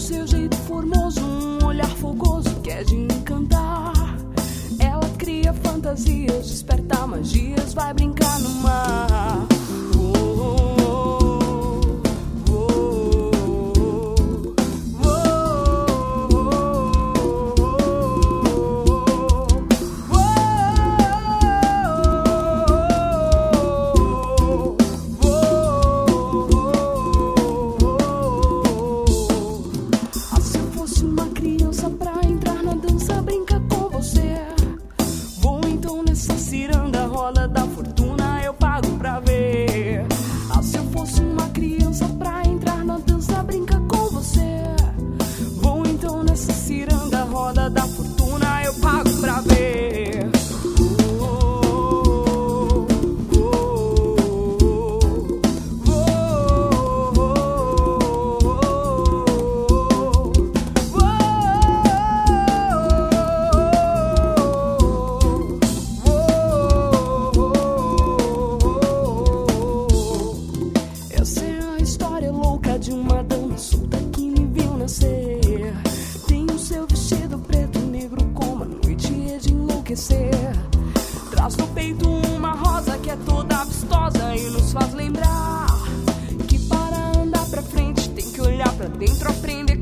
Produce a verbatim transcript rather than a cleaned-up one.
seu jeito formoso, um olhar fogoso que é de encantar. Ela cria fantasias, desperta magias, vai brincar no mar. Traz no peito uma rosa que é toda vistosa e nos faz lembrar que para andar pra frente tem que olhar pra dentro, aprender